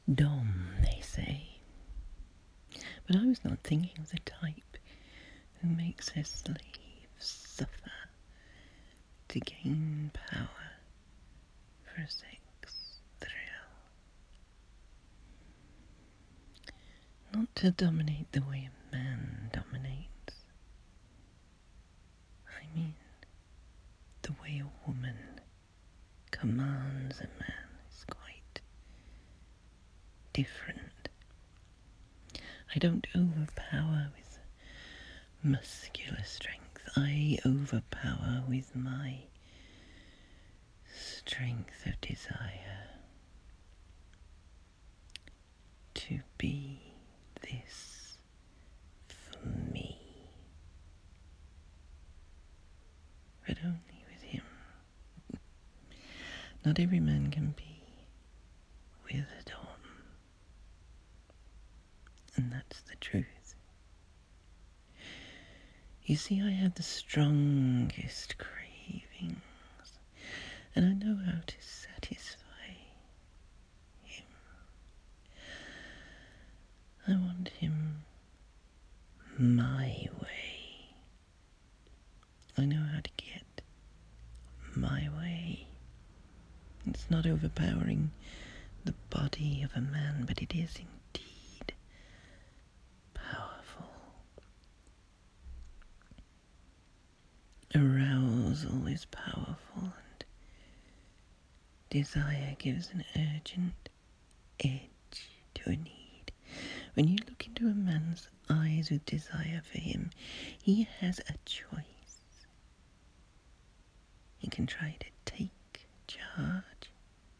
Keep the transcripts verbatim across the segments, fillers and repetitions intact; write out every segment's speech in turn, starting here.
Dom, they say. But I was not thinking of the type who makes her slaves suffer to gain power for a sex thrill. Not to dominate the way a man dominates. I mean, the way a woman commands a man is quite different. I don't overpower with muscular strength. I overpower with my strength of desire to be this for me. But only with him. Not every man can be with a Dom. And that's the truth. You see, I have the strongest cravings, and I know how to satisfy him. I want him my way. I know how to get my way. It's not overpowering the body of a man, but it is indeed powerful. Arousal is powerful, and desire gives an urgent edge to a need. When you look into a man's eyes with desire for him, he has a choice. He can try to take charge,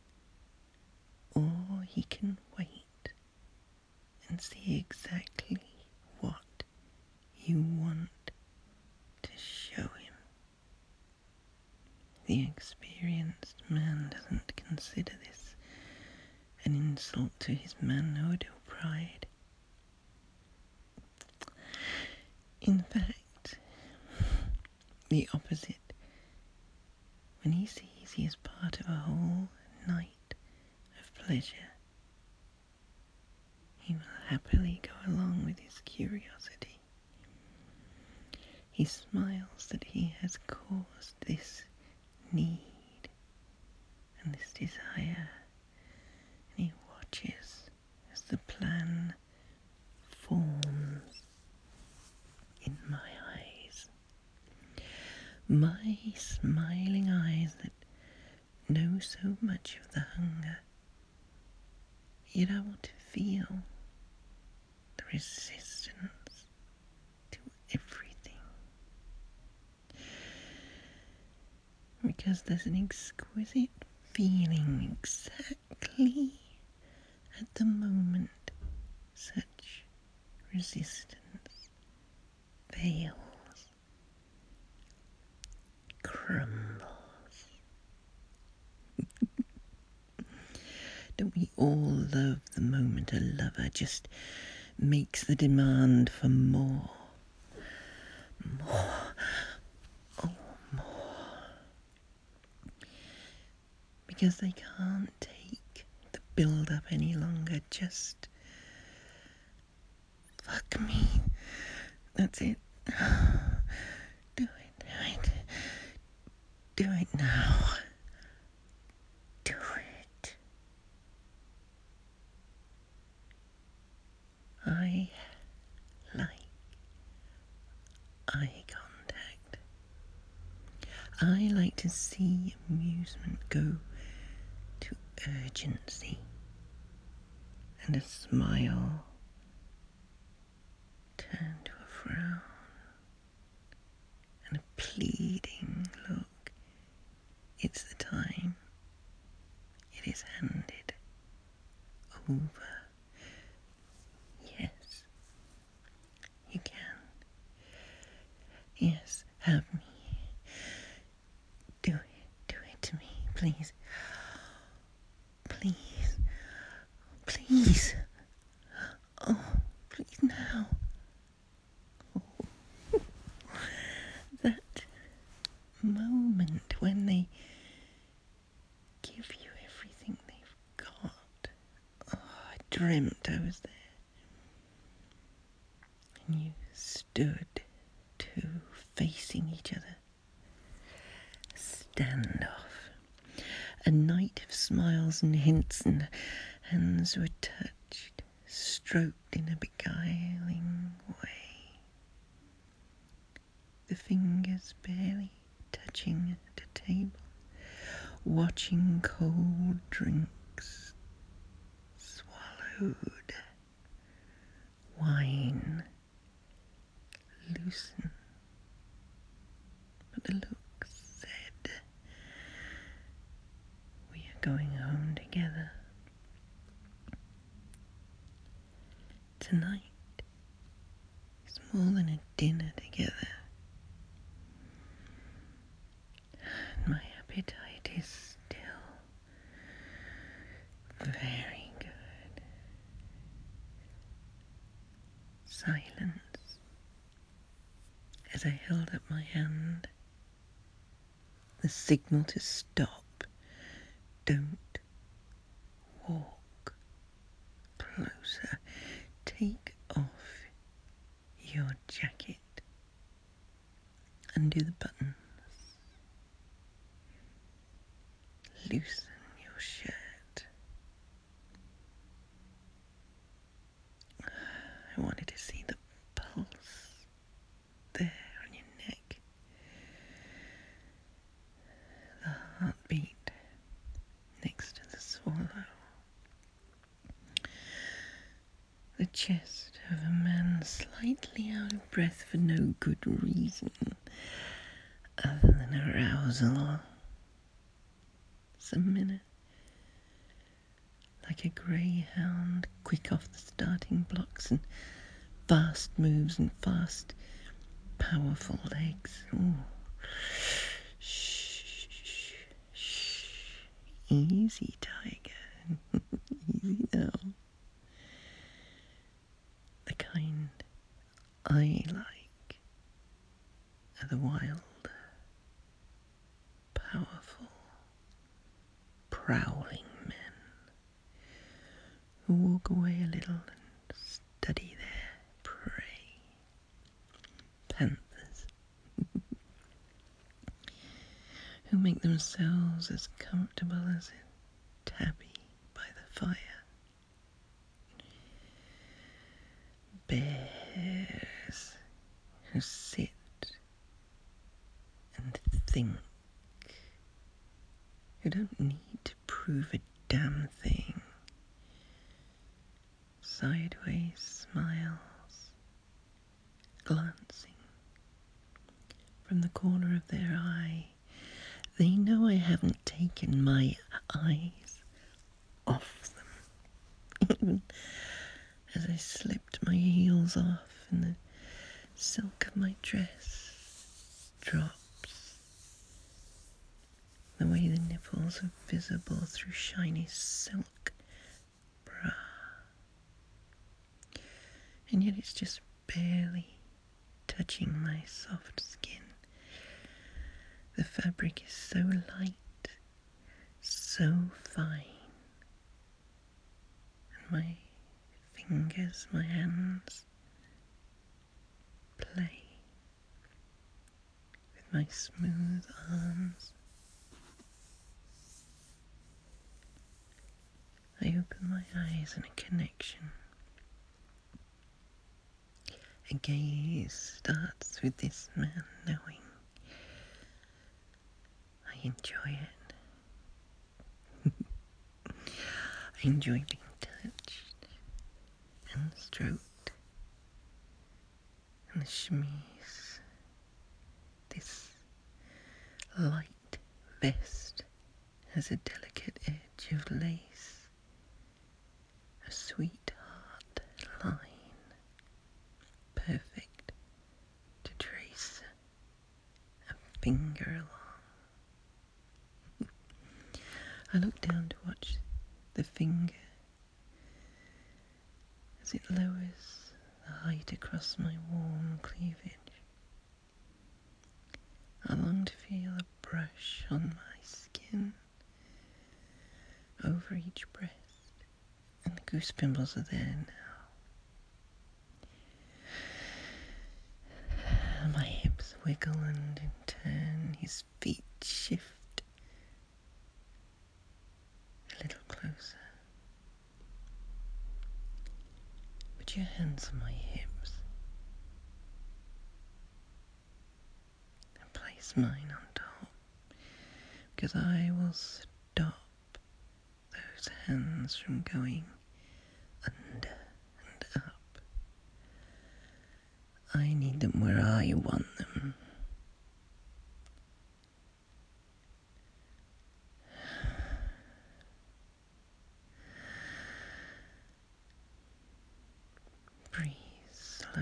or he can wait and see exactly what you want to show him. The experienced man doesn't consider this an insult to his manhood or pride. In fact, the opposite. When he sees he is part of a whole night of pleasure, he will happily go along with his curiosity. He smiles that he has caused this need and this desire, and he watches as the plan forms in my eyes. My smiling eyes that know so much of the hunger, yet I want to feel the resistance to everything. Because there's an exquisite feeling exactly at the moment such resistance fails, crumbles. Don't we all love the moment a lover just makes the demand for more? More. Oh, more. Because they can't take the build-up any longer. Just fuck me. That's it. Do it, do it. Do it now. Do it. I like eye contact. I like to see amusement go to urgency, and a smile turn to a frown, and a pleading look. It's the time. It is handed over. Yes, you can. Yes, have me. Do it. Do it to me, please. Please. Please. Oh, please now. Oh. That moment when they give you everything they've got. Oh, it dreamt I was there. And you stood, two facing each other. Standoff. A night of smiles and hints, and hands were touched, stroked in a beguiling way. The fingers barely touching at a table, watching cold drinks swallowed, wine loosen. But the look said, we are going home together. Tonight is more than a dinner together. And my appetite is still very good. Silence as I held up my hand. The signal to stop. Don't walk closer. Take off your jacket. Undo the buttons. Loosen your shirt. I wanted to see the pulse there on your neck. The heartbeat next to the swallow. The chest of a man slightly out of breath for no good reason other than arousal. Some minute, like a greyhound, quick off the starting blocks, and fast moves and fast, powerful legs. Ooh. Shh, shh, shh. Easy, tiger. Easy now. The kind I like are the wild, powerful, prowling men who walk away a little and study their prey. Panthers who make themselves as comfortable as a tabby by the fire. Bears who sit and think, who don't need to prove a damn thing. Sideways smiles, glancing from the corner of their eye. They know I haven't taken my eyes off them, even as I slipped my heels off and the silk of my dress drops. The way the nipples are visible through shiny silk bra. And yet it's just barely touching my soft skin. The fabric is so light, so fine. And my fingers, my hands play with my smooth arms. I open my eyes in a connection. A gaze starts with this man knowing I enjoy it. I enjoy being touched and stroked, and the chemise, this light vest has a delicate edge of lace, a sweetheart line, perfect to trace a finger along. I look down to watch the finger as it lowers the height across my warm cleavage. I long to feel a brush on my skin over each breast and the goose pimples are there now. My hips wiggle and in turn his feet shift a little closer. Put your hands on my hips and place mine on top, because I will stop those hands from going under and up. I need them where I want them. Breathe slowly,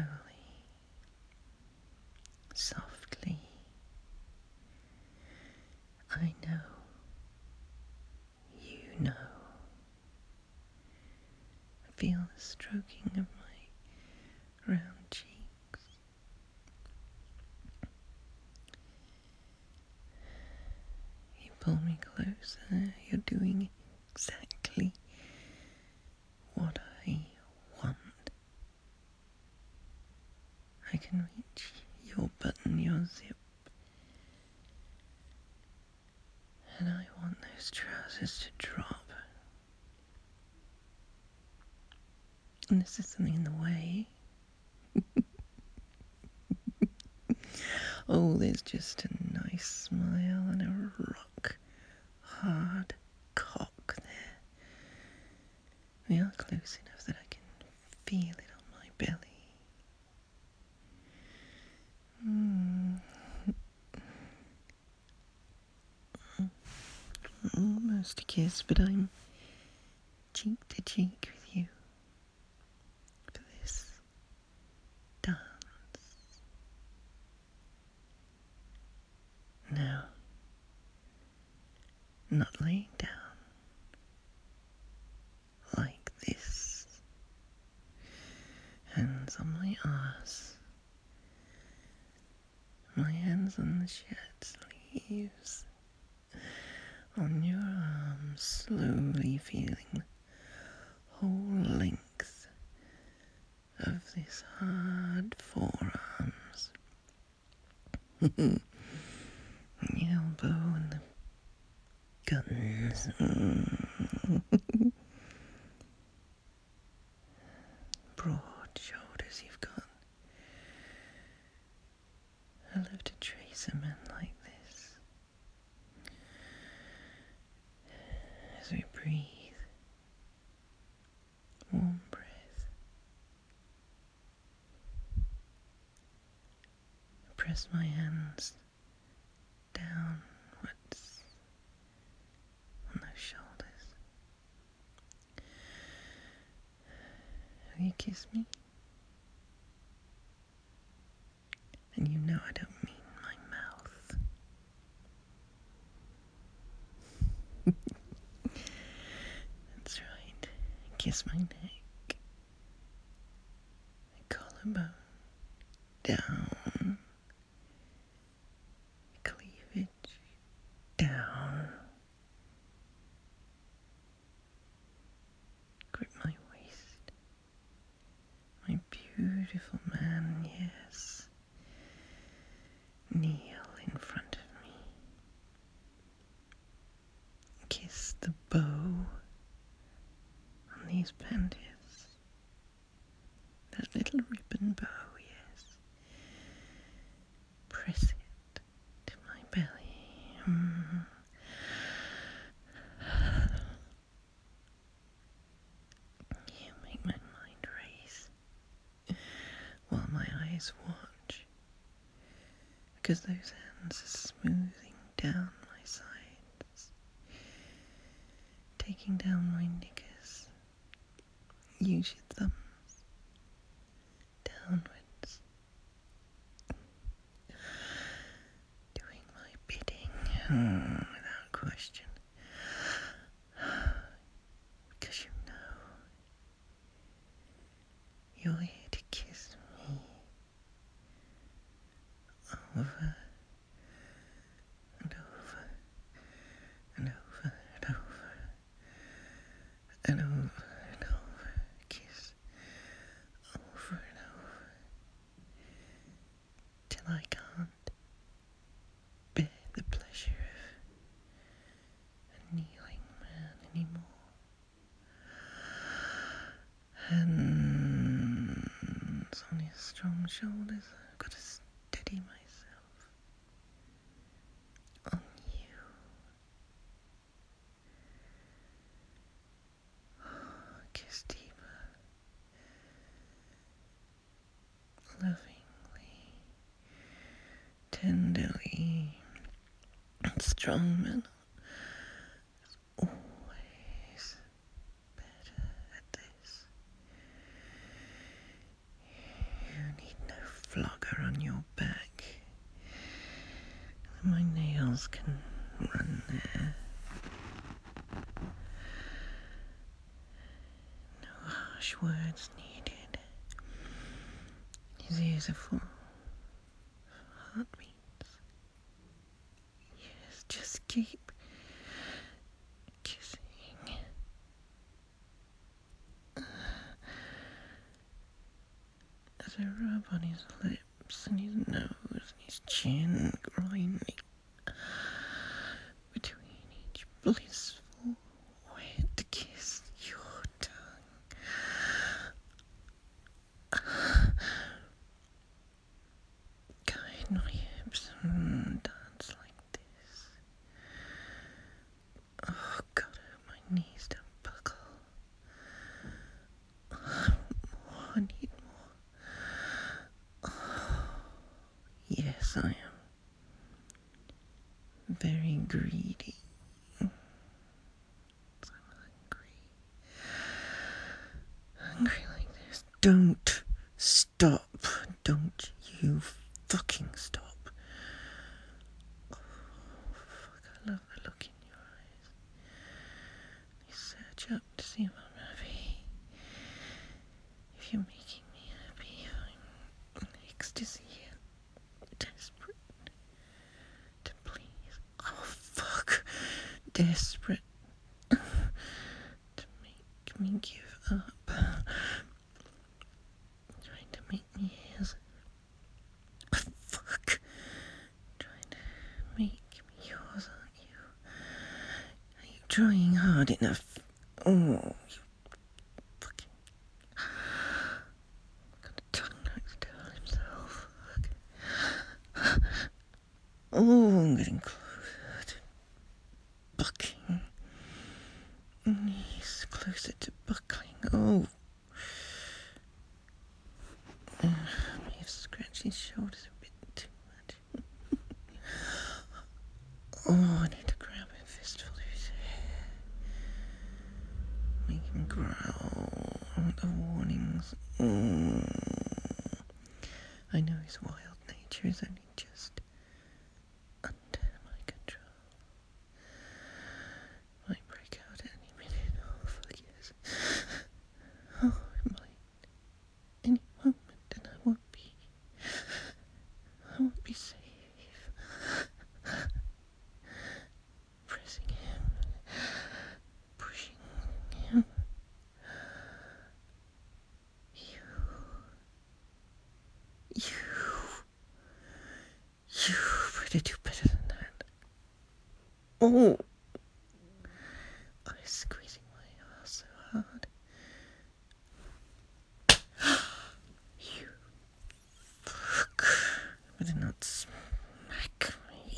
softly. I know, you know. Feel the stroking of my round cheeks. You pull me closer, you're doing exactly what I want. I can reach your button, your zip, and I want those trousers to drop. And this is something in the way. Oh, there's just a nice smile and a rock hard cock there. We are close enough that I can feel it on my belly. Mm. Almost a kiss, but I'm cheek to cheek with you for this dance. Now, not laying down like this. Hands on my arse. My hands on the shirt sleeves. On your arms, slowly feeling the whole length of this hard forearms. The elbow and the guns. Mm. Broad shoulders you've got. I love to trace a man like this. As we breathe, warm breath. I press my hands downwards on those shoulders. Will you kiss me? And you know I don't mean my mouth. That's right. Kiss my neck. My collarbone. Down. Cleavage. Down. Grip my waist. My beautiful man, yes. Kneel in front of me. Kiss the bow on these panties. That little ribbon bow, yes. Press it to my belly. Mm. You make my mind race while my eyes watch, because those hands are smoothing down my sides, taking down my knickers. Use your thumbs downwards, doing my bidding mm, without question, because you know you're here to kiss me over and over and over and over and over and over strong shoulders. I've got to steady myself on you. Kiss deeper, lovingly, tenderly. Strong men are always better at this. You need no flogger on your back. My nails can run there. No harsh words needed. His ears are full of heartbeats. Yes, just keep kissing. As I rub on his lips and his nose and his chin, grinding between each blissful wet kiss, your tongue guide my hips and dance like this. Oh God, my knees don't buckle. More, I need more. Oh, yes, I am very greedy. I'm hungry. Hungry like this. Don't stop. Don't you fucking stop. Oh, fuck, I love the look in your eyes. You search up to see if I'm happy. If you're making me happy, I'm in ecstasy and desperate to please. Oh, fuck. Desperate to make me give up. Trying to make me his. Fuck. Trying to make me yours, aren't you? Are you trying hard enough? Oh, you fucking. Got a tongue like the devil himself. Fuck. Oh, I'm getting closer to bucking. He's closer to buckling. Oh. Uh, I may have scratched his shoulders a bit too much. Oh, I need to grab a fistful of his hair. Make him growl at the warnings. Mm. I know his wild nature is only just under my control. Might break out at any minute. Oh, fuck yes. Oh, it might. Any moment, and I won't be. I won't be safe. Pressing him, pushing him. You. You. You better do better than that. Oh. I was squeezing my ass so hard. You fuck. Better not smack me.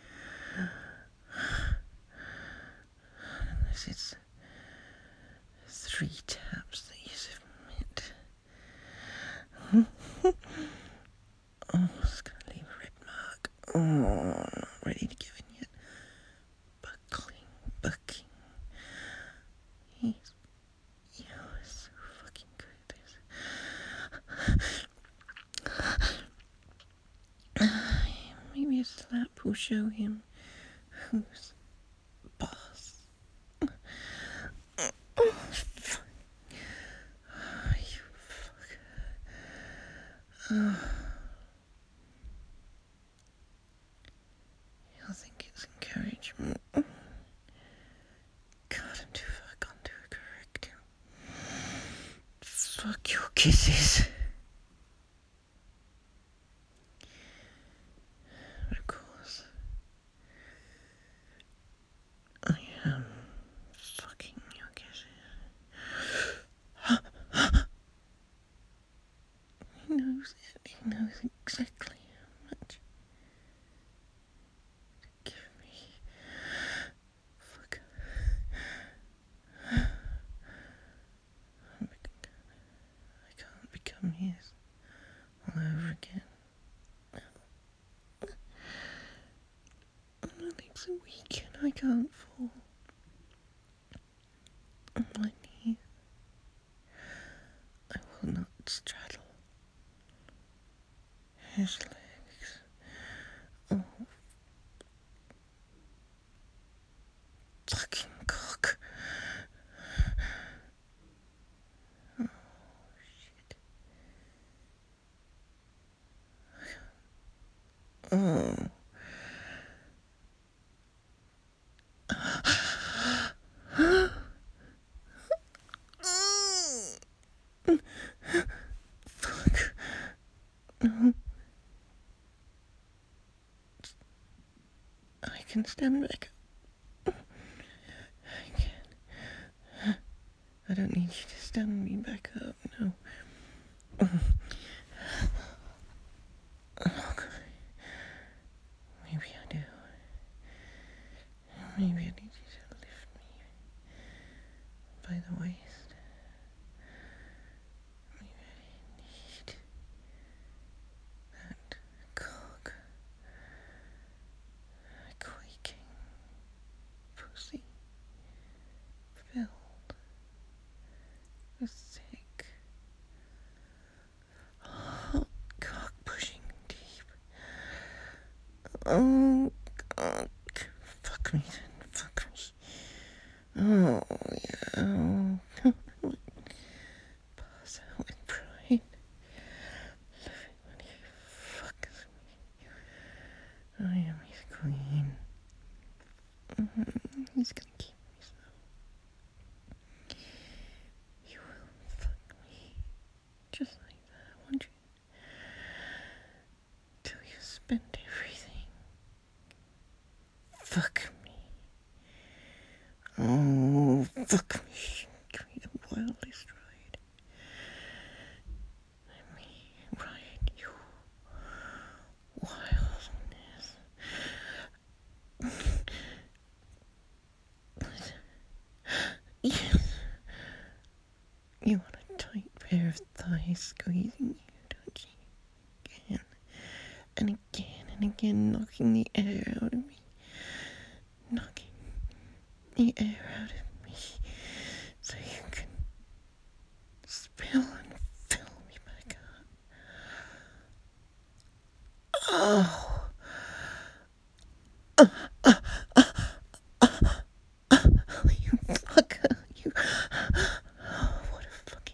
Unless it's three taps that you submit. Oh, it's gonna leave a red mark. Oh, not ready to give in yet. Buckling, bucking. He's. You're so fucking good. Maybe a slap will show him who's boss. Oh, fuck. Oh, you fucker. Oh. You'll think it's encouragement. God, I'm too far gone to correct him. Fuck your kisses. But of course, I am fucking your kisses. He knows from his all over again. My legs are weak and I can't fall. On my knees. I will not straddle his legs. Oh, fucking cock. Oh, shit. Oh. Fuck. No. I can stand back up. I can. I don't need you to stand me back up, no. Maybe I do. Maybe I need you to lift me by the waist. Maybe I need that cock. A quaking pussy filled with sick, hot cock pushing deep. Oh, God. Fuck me then, fuck me. Oh, yeah. Pass out with pride. Love it when he fucks me. I am his queen. Mm-hmm. He's gonna keep me so. You will fuck me. Just like that, won't you? Till you spend everything. Fuck me. Oh, fuck me. Give me the wildest ride. Let me ride you wildness. Yes. You want a tight pair of thighs squeezing you, don't you? Again and again and again, knocking the air out of me. Knocking the air out of me so you can spill and fill me back up. Oh. Uh, uh, uh, uh, uh, you fucker. You. Oh, what a fucking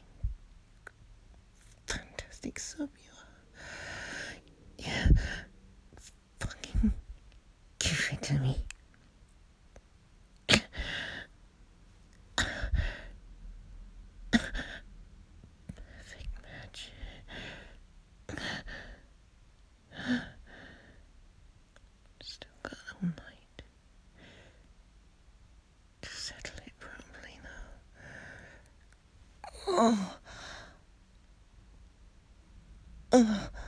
fantastic sub you are. Yeah. Fucking give it to me. Perfect match. Still got all night to settle it properly now. Oh. Uh.